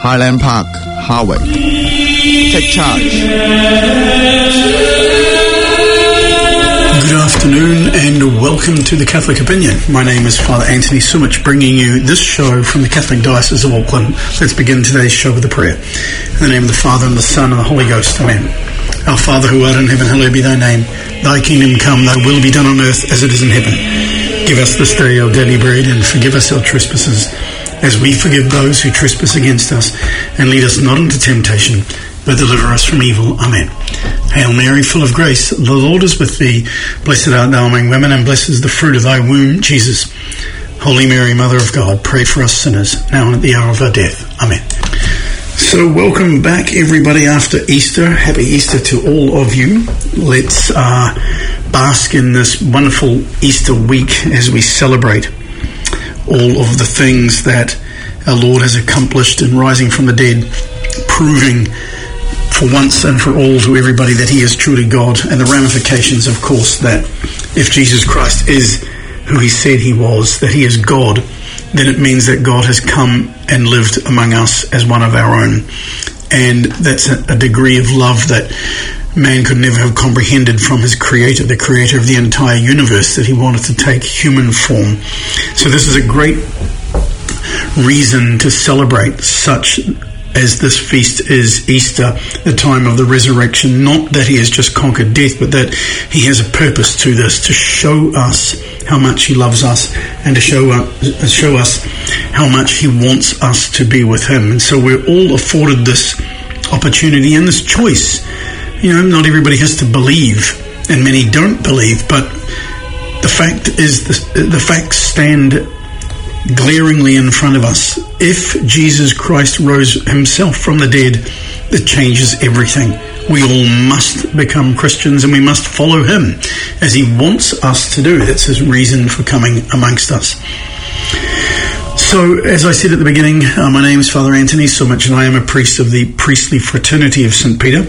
Highland Park, Harvard. Take charge. Good afternoon and welcome to The Catholic Opinion. My name is Father Anthony Sumich, bringing you this show from the Catholic Diocese of Auckland. Let's begin today's show with a prayer. In the name of the Father, and the Son, and the Holy Ghost. Amen. Our Father who art in heaven, hallowed be thy name. Thy kingdom come, thy will be done on earth as it is in heaven. Give us this day our daily bread, and forgive us our trespasses, as we forgive those who trespass against us. And lead us not into temptation, but deliver us from evil. Amen. Hail Mary, full of grace, the Lord is with thee. Blessed art thou among women, and blessed is the fruit of thy womb, Jesus. Holy Mary, Mother of God, pray for us sinners, now and at the hour of our death. Amen. So welcome back, everybody, after Easter. Happy Easter to all of you. Let's bask in this wonderful Easter week as we celebrate all of the things that our Lord has accomplished in rising from the dead, proving for once and for all to everybody that he is truly God, and the ramifications, of course, that if Jesus Christ is who he said he was, that he is God, then it means that God has come and lived among us as one of our own. And that's a degree of love that man could never have comprehended from his creator, the creator of the entire universe, that he wanted to take human form. So this is a great reason to celebrate such as this feast is Easter, the time of the resurrection. Not that he has just conquered death, but that he has a purpose to this, to show us how much he loves us, and to show us how much he wants us to be with him. And so we're all afforded this opportunity and this choice. You know, not everybody has to believe, and many don't believe, but the fact is, the facts stand glaringly in front of us. If Jesus Christ rose himself from the dead, it changes everything. We all must become Christians, and we must follow him as he wants us to do. That's his reason for coming amongst us. So, as I said at the beginning, my name is Father Anthony Sumich, and I am a priest of the Priestly Fraternity of St. Peter,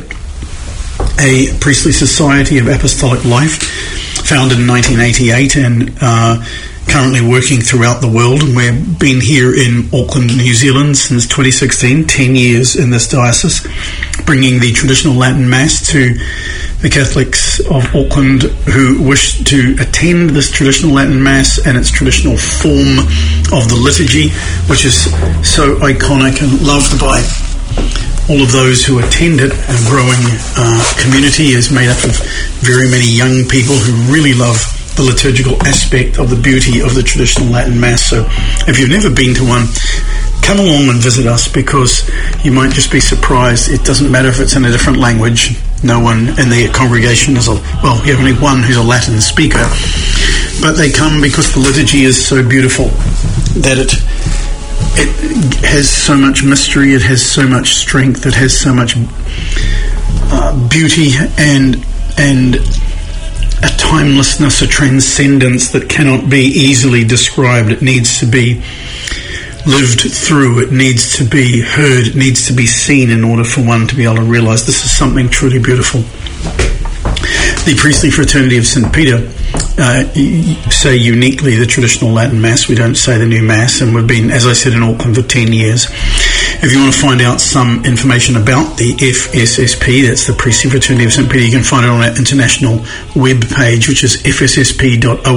a priestly society of apostolic life, founded in 1988, and currently working throughout the world. And we've been here in Auckland, New Zealand since 2016, 10 years in this diocese, bringing the traditional Latin Mass to the Catholics of Auckland who wish to attend this traditional Latin Mass and its traditional form of the liturgy, which is so iconic and loved by all of those who attend it. A growing community is made up of very many young people who really love the liturgical aspect of the beauty of the traditional Latin Mass. So if you've never been to one, come along and visit us, because you might just be surprised. It doesn't matter if it's in a different language. No one in the congregation is you have only one who's a Latin speaker, but they come because the liturgy is so beautiful, that it has so much mystery, it has so much strength, it has so much beauty and a timelessness, a transcendence that cannot be easily described. It needs to be lived through, it needs to be heard, it needs to be seen in order for one to be able to realize this is something truly beautiful. The Priestly Fraternity of St. Peter say uniquely the traditional Latin Mass. We don't say the new Mass, and we've been, as I said, in Auckland for 10 years. If you want to find out some information about the FSSP, that's the Priestly Fraternity of St. Peter, you can find it on our international web page, which is fssp.org.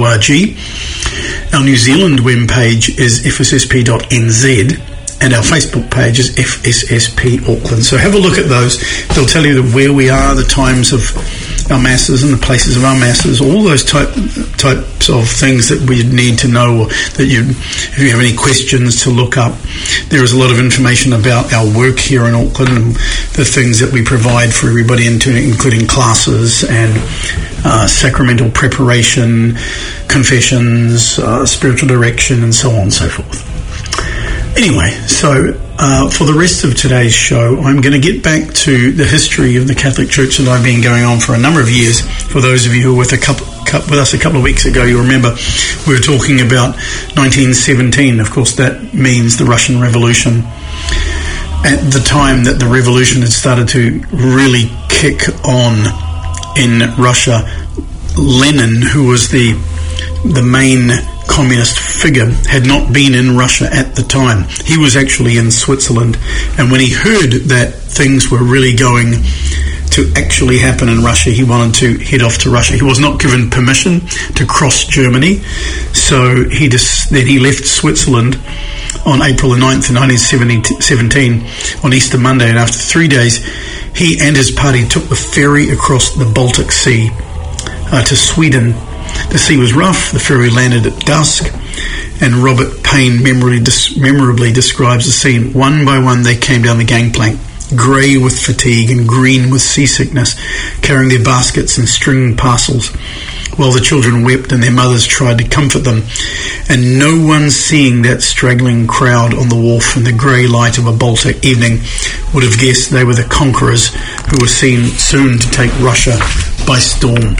Our New Zealand web page is fssp.nz, and our Facebook page is FSSP Auckland. So have a look at those. They'll tell you where we are, the times of our masses and the places of our masses, all those types of things that we need to know, or that if you have any questions to look up. There is a lot of information about our work here in Auckland and the things that we provide for everybody, including classes and sacramental preparation, confessions, spiritual direction, and so on and so forth. Anyway, so for the rest of today's show, I'm going to get back to the history of the Catholic Church that I've been going on for a number of years. For those of you who were with us a couple of weeks ago, you remember we were talking about 1917. Of course, that means the Russian Revolution. At the time that the revolution had started to really kick on in Russia, Lenin, who was the main communist figure, had not been in Russia at the time. He was actually in Switzerland, and when he heard that things were really going to actually happen in Russia, he wanted to head off to Russia. He was not given permission to cross Germany, so then he left Switzerland on April the 9th in 1917 on Easter Monday, and after 3 days he and his party took the ferry across the Baltic Sea to Sweden. The sea was rough, the ferry landed at dusk, and Robert Payne memorably describes the scene. One by one they came down the gangplank, grey with fatigue and green with seasickness, carrying their baskets and stringing parcels, while the children wept and their mothers tried to comfort them, and no one seeing that straggling crowd on the wharf in the grey light of a Baltic evening would have guessed they were the conquerors who were seen soon to take Russia by storm.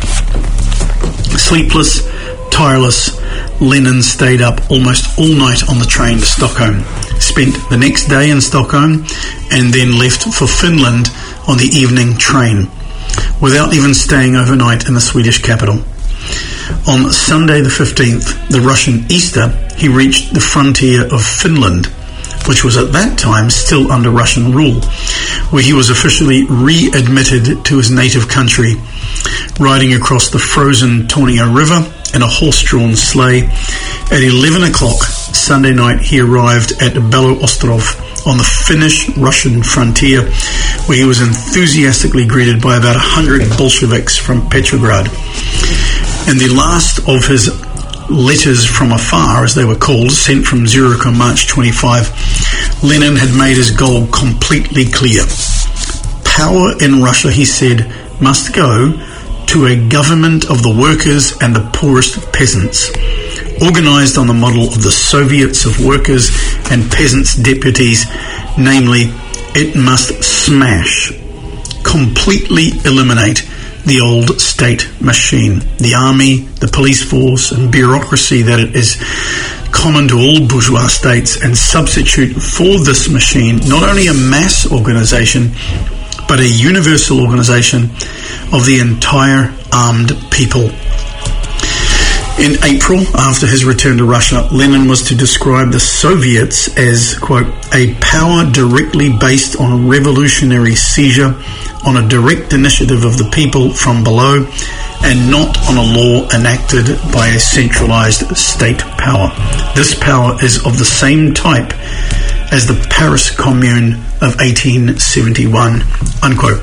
Sleepless, tireless, Lenin stayed up almost all night on the train to Stockholm, spent the next day in Stockholm, and then left for Finland on the evening train, without even staying overnight in the Swedish capital. On Sunday the 15th, the Russian Easter, he reached the frontier of Finland, which was at that time still under Russian rule, where he was officially readmitted to his native country, riding across the frozen Tornio River in a horse-drawn sleigh. At 11 o'clock Sunday night, he arrived at Beloostrov on the Finnish-Russian frontier, where he was enthusiastically greeted by about 100 Bolsheviks from Petrograd. In the last of his letters from afar, as they were called, sent from Zurich on March 25, Lenin had made his goal completely clear. Power in Russia, he said, must go to a government of the workers and the poorest peasants, organised on the model of the Soviets of Workers and Peasants' Deputies, namely, it must smash, completely eliminate the old state machine, the army, the police force and bureaucracy that it is common to all bourgeois states, and substitute for this machine not only a mass organisation but a universal organisation of the entire armed people. In April, after his return to Russia, Lenin was to describe the Soviets as, quote, a power directly based on revolutionary seizure, on a direct initiative of the people from below, and not on a law enacted by a centralized state power. This power is of the same type as the Paris Commune of 1871, unquote.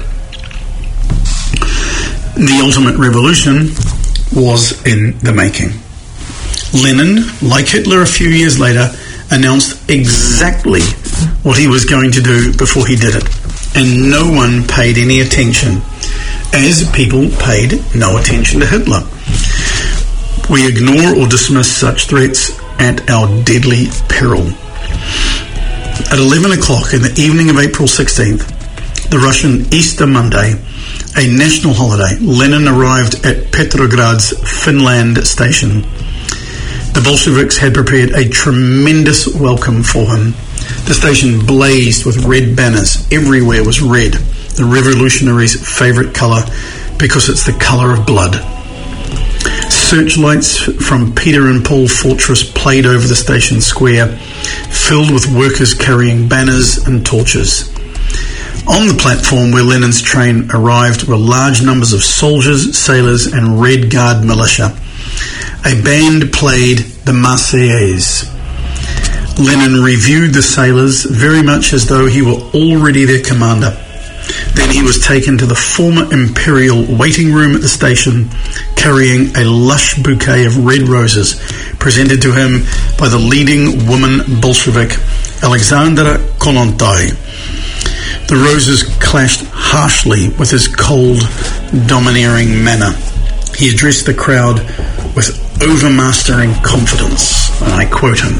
The ultimate revolution was in the making. Lenin, like Hitler a few years later, announced exactly what he was going to do before he did it, and no one paid any attention, as people paid no attention to Hitler. We ignore or dismiss such threats at our deadly peril. At 11 o'clock in the evening of April 16th, the Russian Easter Monday, a national holiday, Lenin arrived at Petrograd's Finland station. The Bolsheviks had prepared a tremendous welcome for him. The station blazed with red banners. Everywhere was red, the revolutionaries' favourite colour, because it's the colour of blood. Searchlights from Peter and Paul Fortress played over the station square, filled with workers carrying banners and torches. On the platform where Lenin's train arrived were large numbers of soldiers, sailors and Red Guard militia. A band played the Marseillaise. Lenin reviewed the sailors very much as though he were already their commander. Then he was taken to the former imperial waiting room at the station, carrying a lush bouquet of red roses presented to him by the leading woman Bolshevik, Alexandra Kollontai. The roses clashed harshly with his cold, domineering manner. He addressed the crowd with overmastering confidence, and I quote him,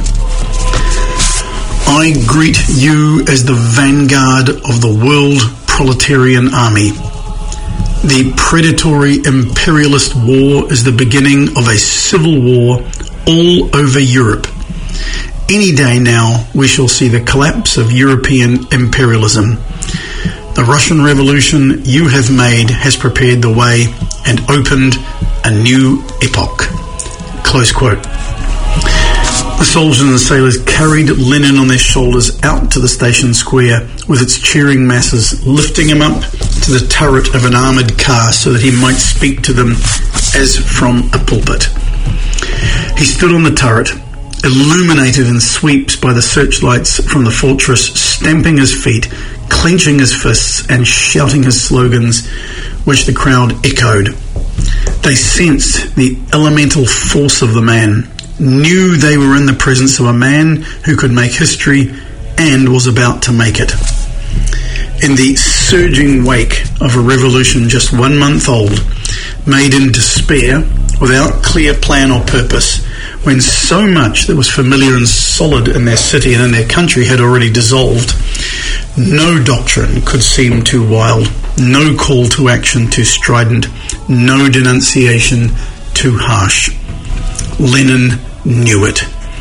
"I greet you as the vanguard of the world proletarian army. The predatory imperialist war is the beginning of a civil war all over Europe. Any day now we shall see the collapse of European imperialism. The Russian Revolution you have made has prepared the way and opened a new epoch." Close quote. The soldiers and the sailors carried Lenin on their shoulders out to the station square with its cheering masses, lifting him up to the turret of an armoured car so that he might speak to them as from a pulpit. He stood on the turret, illuminated in sweeps by the searchlights from the fortress, stamping his feet, clenching his fists, and shouting his slogans, which the crowd echoed. They sensed the elemental force of the man, knew they were in the presence of a man who could make history and was about to make it. In the surging wake of a revolution just 1 month old, made in despair, without clear plan or purpose, when so much that was familiar and solid in their city and in their country had already dissolved, no doctrine could seem too wild, no call to action too strident, no denunciation too harsh. Lenin knew it.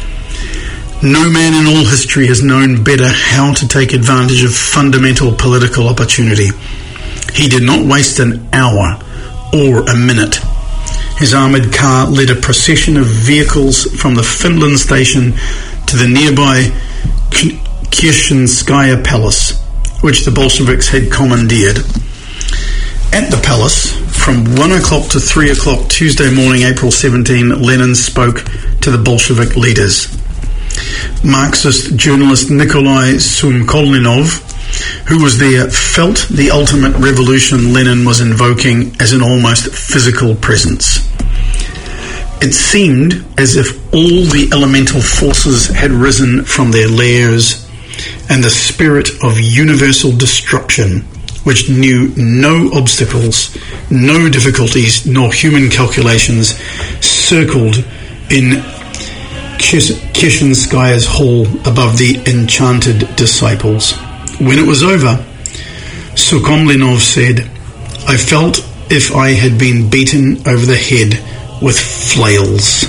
No man in all history has known better how to take advantage of fundamental political opportunity. He did not waste an hour or a minute. His armoured car led a procession of vehicles from the Finland station to the nearby Kirshenskaya Palace, which the Bolsheviks had commandeered. At the palace, from 1 o'clock to 3 o'clock Tuesday morning, April 17, Lenin spoke to the Bolshevik leaders. Marxist journalist Nikolai Sumkolninov, who was there, felt the ultimate revolution Lenin was invoking as an almost physical presence. It seemed as if all the elemental forces had risen from their lairs, and the spirit of universal destruction, which knew no obstacles, no difficulties, nor human calculations, circled in Kirshenskaya's hall above the enchanted disciples. When it was over, Sukhomlinov said, "I felt if I had been beaten over the head with flails."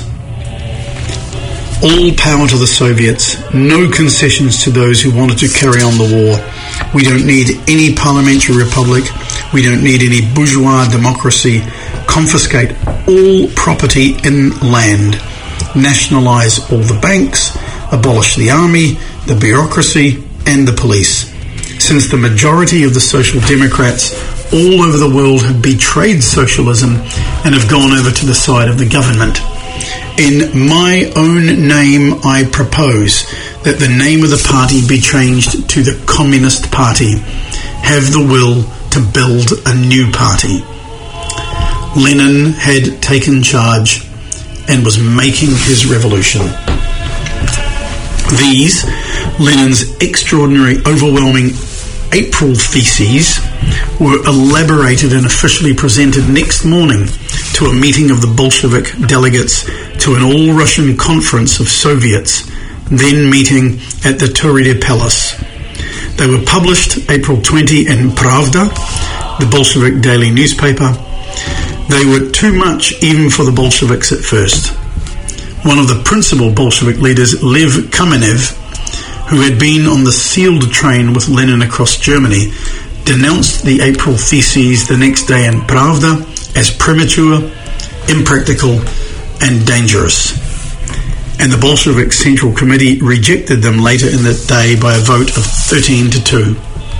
All power to the Soviets, no concessions to those who wanted to carry on the war. We don't need any parliamentary republic. We don't need any bourgeois democracy. Confiscate all property in land. Nationalise all the banks. Abolish the army, the bureaucracy, and the police. Since the majority of the Social Democrats all over the world have betrayed socialism and have gone over to the side of the government. In my own name, I propose that the name of the party be changed to the Communist Party. Have the will to build a new party. Lenin had taken charge and was making his revolution. These, Lenin's extraordinary, overwhelming April theses, were elaborated and officially presented next morning to a meeting of the Bolshevik delegates to an all-Russian conference of Soviets, then meeting at the Taurida Palace. They were published April 20 in Pravda, the Bolshevik daily newspaper. They were too much even for the Bolsheviks at first. One of the principal Bolshevik leaders, Lev Kamenev, who had been on the sealed train with Lenin across Germany, denounced the April theses the next day in Pravda as premature, impractical, and dangerous. And the Bolshevik Central Committee rejected them later in the day by a vote of 13-2.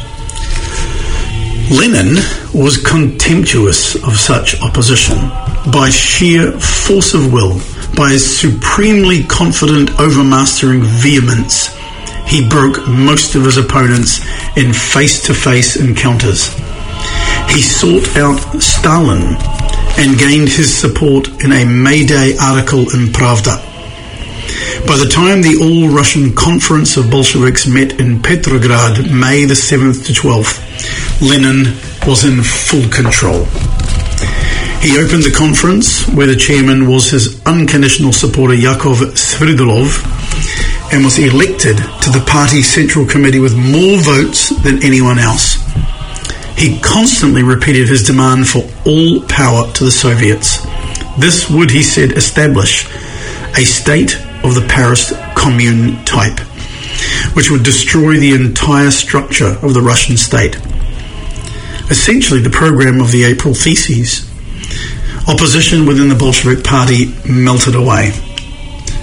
Lenin was contemptuous of such opposition. By sheer force of will, by his supremely confident, overmastering vehemence, he broke most of his opponents in face-to-face encounters. He sought out Stalin and gained his support in a May Day article in Pravda. By the time the All-Russian Conference of Bolsheviks met in Petrograd, May the 7th to 12th, Lenin was in full control. He opened the conference, where the chairman was his unconditional supporter Yakov Sverdlov, and was elected to the party Central Committee with more votes than anyone else. He constantly repeated his demand for all power to the Soviets. This would, he said, establish a state of the Paris Commune type, which would destroy the entire structure of the Russian state. Essentially the program of the April theses. Opposition within the Bolshevik party melted away.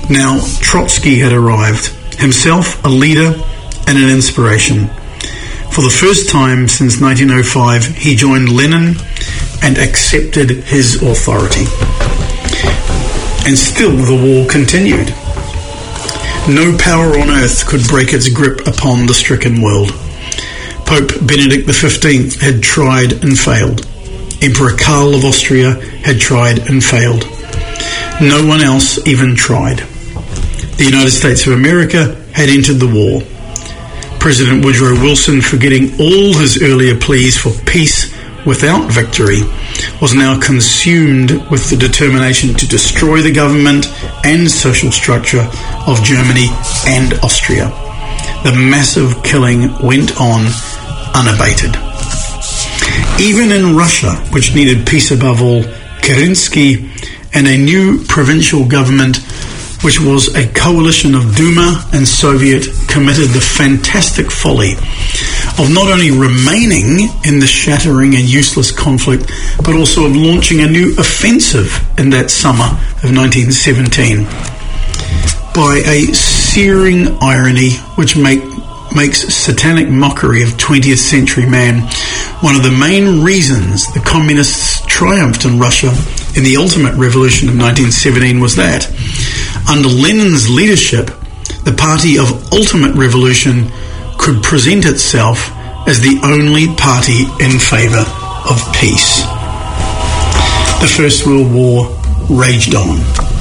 Now Trotsky had arrived, himself a leader and an inspiration. For the first time since 1905, he joined Lenin and accepted his authority. And still the war continued. No power on earth could break its grip upon the stricken world. Pope Benedict XV had tried and failed. Emperor Karl of Austria had tried and failed. No one else even tried. The United States of America had entered the war. President Woodrow Wilson, forgetting all his earlier pleas for peace without victory, was now consumed with the determination to destroy the government and social structure of Germany and Austria. The massive killing went on unabated. Even in Russia, which needed peace above all, Kerensky and a new provincial government, which was a coalition of Duma and Soviet, committed the fantastic folly of not only remaining in the shattering and useless conflict, but also of launching a new offensive in that summer of 1917. By a searing irony which makes satanic mockery of 20th century man, one of the main reasons the communists triumphed in Russia in the ultimate revolution of 1917 was that, under Lenin's leadership, the party of ultimate revolution could present itself as the only party in favour of peace. The First World War raged on.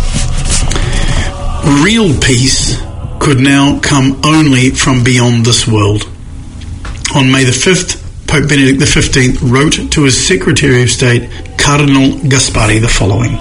Real peace could now come only from beyond this world. On May the 5th, Pope Benedict XV wrote to his Secretary of State, Cardinal Gaspari, the following: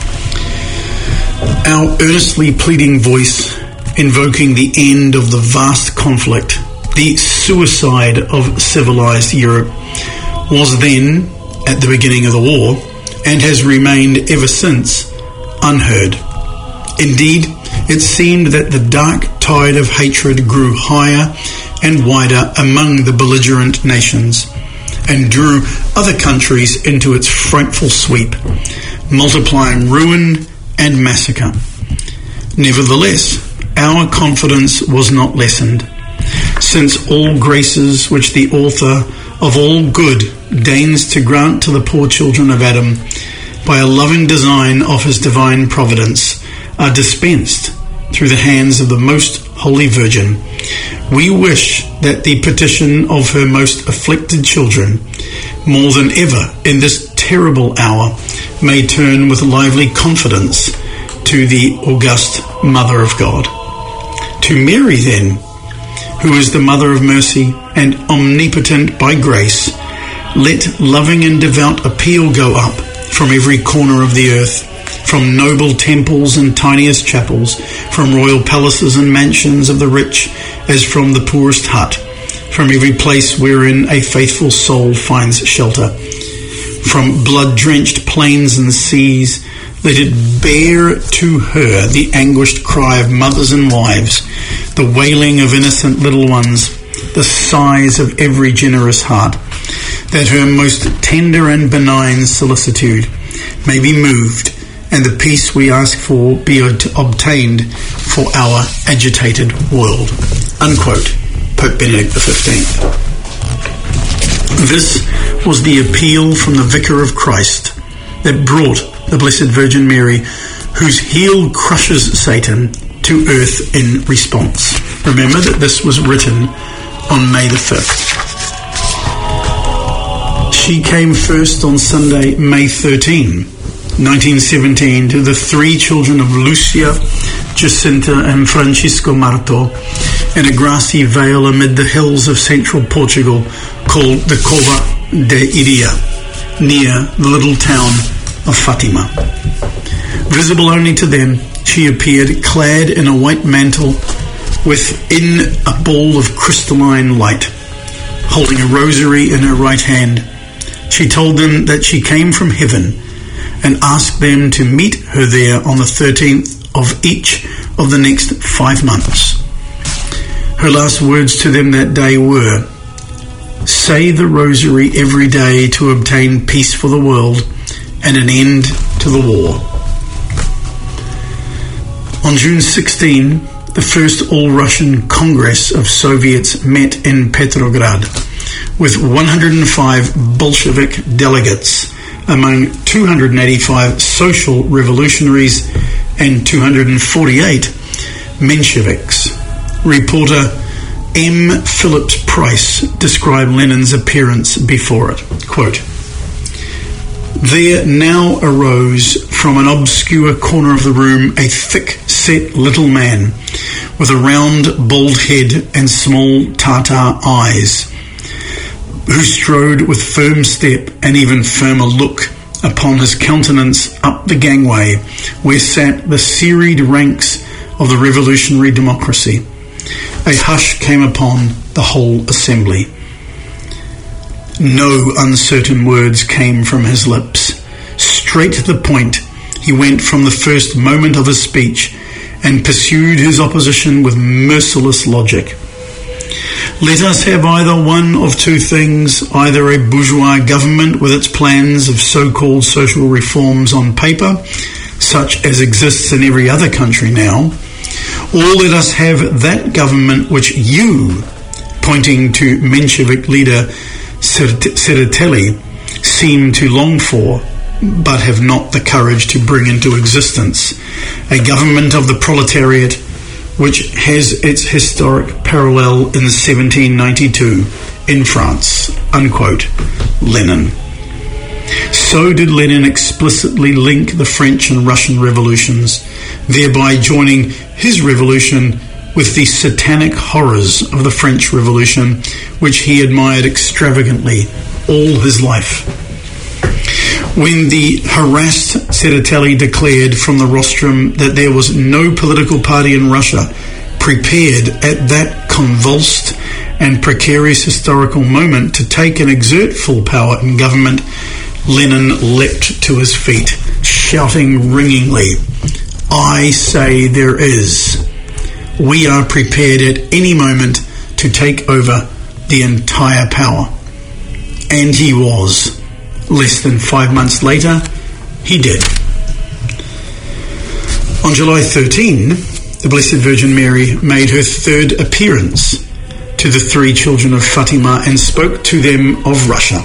"Our earnestly pleading voice, invoking the end of the vast conflict, the suicide of civilized Europe, was then, at the beginning of the war, and has remained ever since, unheard. Indeed, it seemed that the dark tide of hatred grew higher and wider among the belligerent nations, and drew other countries into its frightful sweep, multiplying ruin and massacre. Nevertheless, our confidence was not lessened, since all graces which the author of all good deigns to grant to the poor children of Adam by a loving design of his divine providence are dispensed through the hands of the most holy Virgin, we wish that the petition of her most afflicted children, more than ever in this terrible hour, may turn with lively confidence to the august Mother of God. To Mary, then, who is the Mother of mercy and omnipotent by grace, let loving and devout appeal go up from every corner of the earth, from noble temples and tiniest chapels, from royal palaces and mansions of the rich as from the poorest hut, from every place wherein a faithful soul finds shelter. From blood-drenched plains and seas, let it bear to her the anguished cry of mothers and wives, the wailing of innocent little ones, the sighs of every generous heart, that her most tender and benign solicitude may be moved, and the peace we ask for be obtained for our agitated world." Unquote. Pope Benedict XV. This was the appeal from the Vicar of Christ that brought the Blessed Virgin Mary, whose heel crushes Satan, to earth in response. Remember that this was written on May the 5th. She came first on Sunday, May 13, 1917, to the three children of Lucia, Jacinta and Francisco Marto in a grassy vale amid the hills of central Portugal called the Cova de Iria, near the little town of Fatima. Visible only to them, she appeared clad in a white mantle within a ball of crystalline light, holding a rosary in her right hand. She told them that she came from heaven and asked them to meet her there on the 13th of each of the next 5 months. Her last words to them that day were, "Say the rosary every day to obtain peace for the world and an end to the war." On June 16, the first All-Russian Congress of Soviets met in Petrograd with 105 Bolshevik delegates among 285 social revolutionaries and 248 Mensheviks. Reporter M. Phillips Price described Lenin's appearance before it. Quote, "There now arose from an obscure corner of the room a thick-set little man with a round, bald head and small Tatar eyes, who strode with firm step and even firmer look upon his countenance up the gangway where sat the serried ranks of the revolutionary democracy. A hush came upon the whole assembly. No uncertain words came from his lips. Straight to the point, he went from the first moment of his speech and pursued his opposition with merciless logic. Let us have either one of two things, either a bourgeois government with its plans of so-called social reforms on paper, such as exists in every other country now, or let us have that government which you, pointing to Menshevik leader Tsereteli, seem to long for, but have not the courage to bring into existence, a government of the proletariat which has its historic parallel in 1792 in France." Unquote. Lenin. So did Lenin explicitly link the French and Russian revolutions, thereby joining his revolution with the satanic horrors of the French Revolution, which he admired extravagantly all his life. When the harassed Tsereteli declared from the rostrum that there was no political party in Russia prepared at that convulsed and precarious historical moment to take and exert full power in government, Lenin leapt to his feet, shouting ringingly, "I say there is. We are prepared at any moment to take over the entire power." And he was. Less than 5 months later, he did. On July 13, the Blessed Virgin Mary made her third appearance to the three children of Fatima and spoke to them of Russia,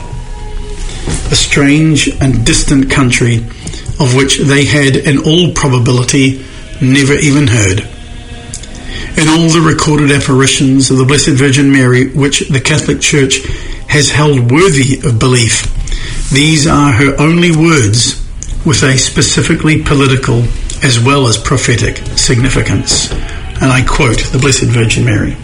a strange and distant country of which they had, in all probability, never even heard. In all the recorded apparitions of the Blessed Virgin Mary, which the Catholic Church has held worthy of belief, these are her only words with a specifically political as well as prophetic significance. And I quote the Blessed Virgin Mary.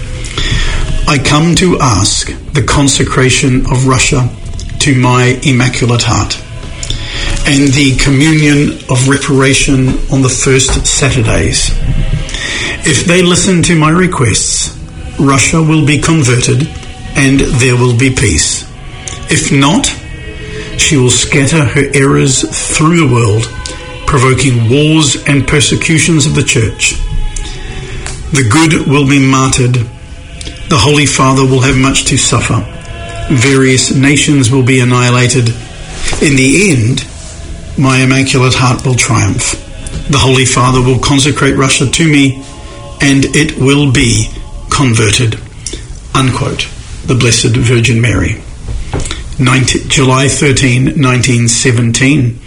"I come to ask the consecration of Russia to my Immaculate Heart and the communion of reparation on the first Saturdays. If they listen to my requests, Russia will be converted and there will be peace. If not, she will scatter her errors through the world, provoking wars and persecutions of the Church. The good will be martyred. The Holy Father will have much to suffer. Various nations will be annihilated. In the end, my Immaculate Heart will triumph. The Holy Father will consecrate Russia to me, and it will be converted." Unquote. The Blessed Virgin Mary. July 13, 1917.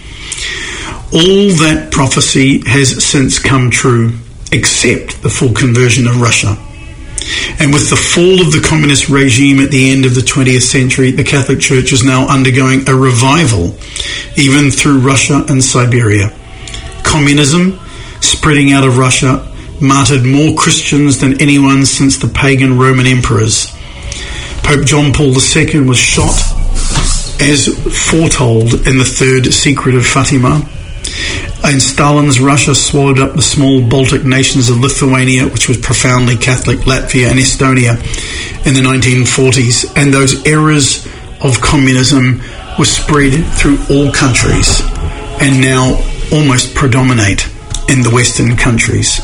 All that prophecy has since come true, except the full conversion of Russia. And with the fall of the communist regime at the end of the 20th century, the Catholic Church is now undergoing a revival, even through Russia and Siberia. Communism, spreading out of Russia, martyred more Christians than anyone since the pagan Roman emperors. Pope John Paul II was shot, as foretold in the third secret of Fatima. And Stalin's Russia swallowed up the small Baltic nations of Lithuania, which was profoundly Catholic, Latvia and Estonia in the 1940s. And those errors of communism were spread through all countries and now almost predominate in the Western countries.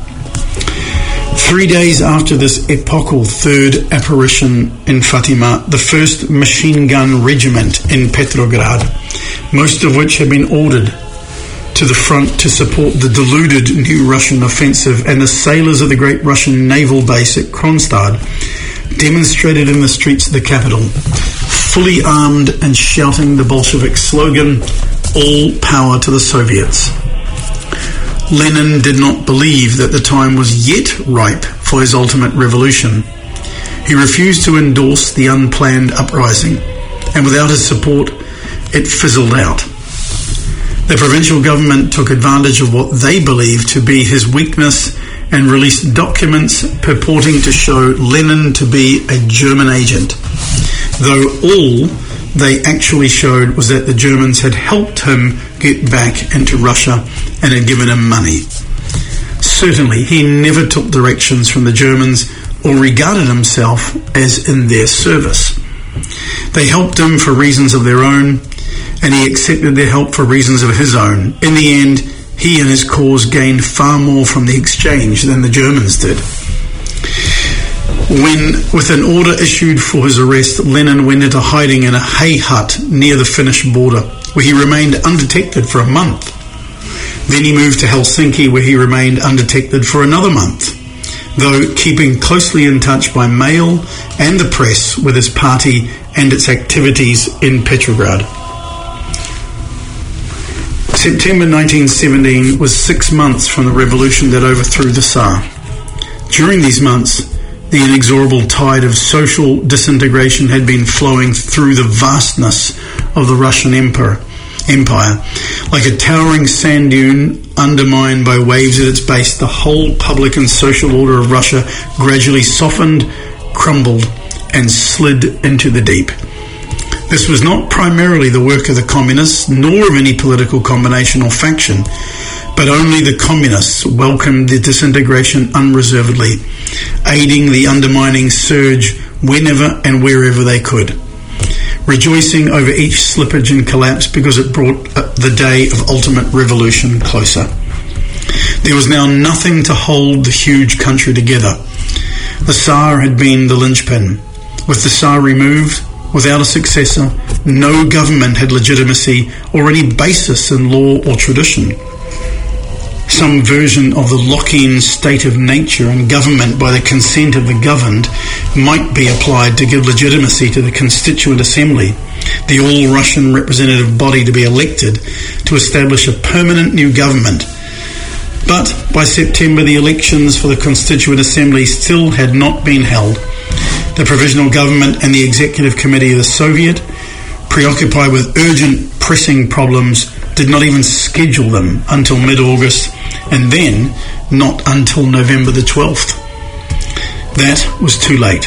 3 days after this epochal third apparition in Fatima, the first machine gun regiment in Petrograd, most of which had been ordered to the front to support the deluded new Russian offensive, and the sailors of the great Russian naval base at Kronstadt demonstrated in the streets of the capital, fully armed and shouting the Bolshevik slogan, "All power to the Soviets." Lenin did not believe that the time was yet ripe for his ultimate revolution. He refused to endorse the unplanned uprising, and without his support, it fizzled out. The provincial government took advantage of what they believed to be his weakness and released documents purporting to show Lenin to be a German agent, though all they actually showed was that the Germans had helped him get back into Russia and had given him money. Certainly, he never took directions from the Germans or regarded himself as in their service. They helped him for reasons of their own, and he accepted their help for reasons of his own. In the end, he and his cause gained far more from the exchange than the Germans did. When, with an order issued for his arrest, Lenin went into hiding in a hay hut near the Finnish border, where he remained undetected for a month. Then he moved to Helsinki, where he remained undetected for another month, though keeping closely in touch by mail and the press with his party and its activities in Petrograd. September 1917 was 6 months from the revolution that overthrew the Tsar. During these months, the inexorable tide of social disintegration had been flowing through the vastness of the Russian Empire. Like a towering sand dune undermined by waves at its base, the whole public and social order of Russia gradually softened, crumbled, and slid into the deep. This was not primarily the work of the communists, nor of any political combination or faction, but only the communists welcomed the disintegration unreservedly, aiding the undermining surge whenever and wherever they could, rejoicing over each slippage and collapse because it brought the day of ultimate revolution closer. There was now nothing to hold the huge country together. The Tsar had been the linchpin. With the Tsar removed, without a successor, no government had legitimacy or any basis in law or tradition. Some version of the Lockean state of nature and government by the consent of the governed might be applied to give legitimacy to the Constituent Assembly, the all-Russian representative body to be elected to establish a permanent new government. But by September, the elections for the Constituent Assembly still had not been held. The Provisional Government and the Executive Committee of the Soviet, preoccupied with urgent, pressing problems, did not even schedule them until mid-August, and then not until November the 12th. That was too late.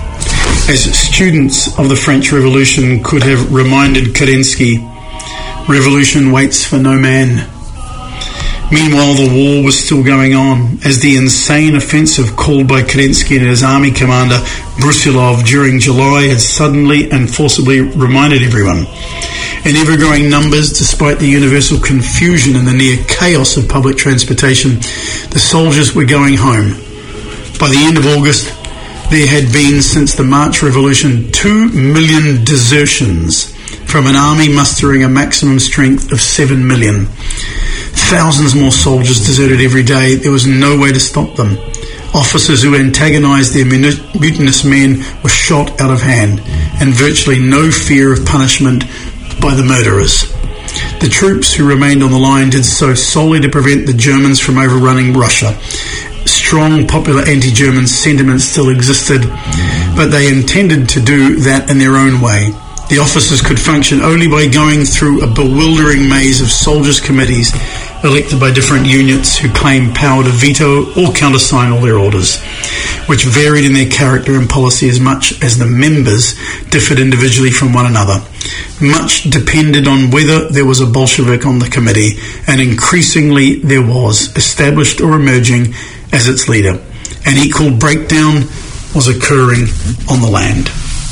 As students of the French Revolution could have reminded Kerensky, revolution waits for no man. Meanwhile, the war was still going on, as the insane offensive called by Kerensky and his army commander Brusilov during July had suddenly and forcibly reminded everyone. In ever-growing numbers, despite the universal confusion and the near chaos of public transportation, the soldiers were going home. By the end of August, there had been, since the March Revolution, 2 million desertions from an army mustering a maximum strength of 7 million. Thousands more soldiers deserted every day. There was no way to stop them. Officers who antagonized their mutinous men were shot out of hand, and virtually no fear of punishment by the murderers. The troops who remained on the line did so solely to prevent the Germans from overrunning Russia. Strong popular anti-German sentiment still existed, but they intended to do that in their own way. The officers could function only by going through a bewildering maze of soldiers' committees elected by different units who claimed power to veto or countersign all their orders, which varied in their character and policy as much as the members differed individually from one another. Much depended on whether there was a Bolshevik on the committee, and increasingly there was, established or emerging as its leader. An equal breakdown was occurring on the land.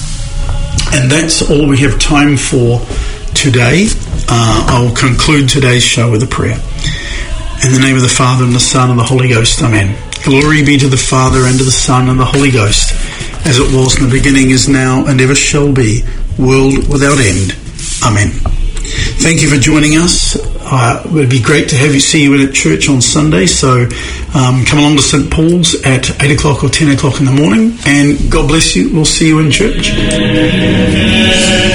And that's all we have time for today. I'll conclude today's show with a prayer. In the name of the Father, and the Son, and the Holy Ghost. Amen. Glory be to the Father, and to the Son, and the Holy Ghost, as it was in the beginning, is now, and ever shall be, world without end. Amen. Thank you for joining us it would be great to see you in at church on Sunday. So come along to St. Paul's at 8 o'clock or 10 o'clock in the morning, and God bless you. We'll see you in church.